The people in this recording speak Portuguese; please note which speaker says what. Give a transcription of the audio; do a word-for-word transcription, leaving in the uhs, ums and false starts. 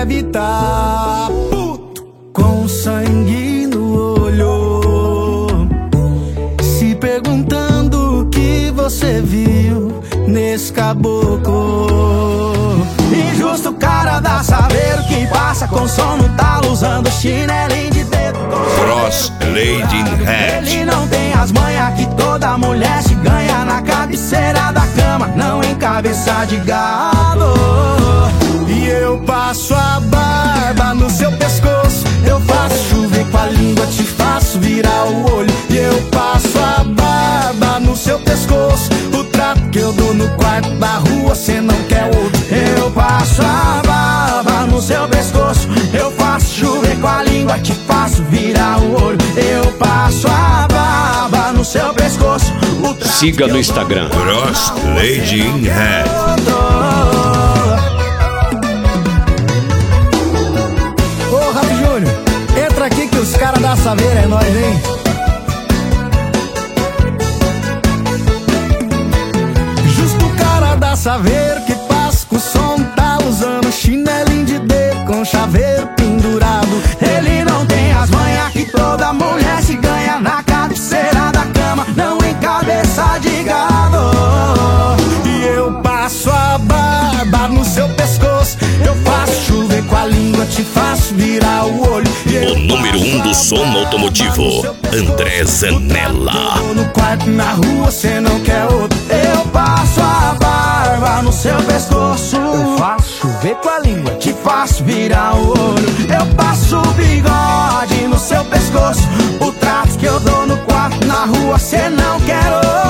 Speaker 1: deve tá puto, com sangue no olho, se perguntando o que você viu nesse caboclo. Injusto o cara dá saber o que passa com som no talo, usando chinelinho de dedo.
Speaker 2: Cross Lady in Red.
Speaker 1: Ele não tem as manhas que toda mulher se ganha na cabeceira da cama, não em cabeça de gado. E eu passo a barba no seu pescoço, eu faço chover com a língua, te faço virar o olho. E eu passo a barba no seu pescoço, o trato que eu dou no quarto da rua cê não quer outro. Eu passo a barba no seu pescoço, eu faço chover com a língua, te faço virar o olho. Eu passo a barba no seu pescoço, o trato.
Speaker 2: Siga no Instagram Cross Lady in Red.
Speaker 1: Ô Rafa Júnior, entra aqui que os caras da Saveira é nóis, hein? Justo o cara da Saveira que passa com o som, tá usando chinelinho de dedo com chaveiro pendurado. Ele não tem as manhas que toda mulher se ganha na cabeceira da cama, não em cabeça de gado. E eu passo a barba no seu pescoço, eu faço chover com a língua, te faço virar o olho.
Speaker 2: O número um do som automotivo, André Zanella.
Speaker 1: No quarto, na rua, cê não quer outro. Eu passo a barba no seu pescoço, eu faço chover com a língua, te faço virar o olho. Eu passo o bigode no seu pescoço, o trato que eu dou no quarto, na rua, cê não quer outro.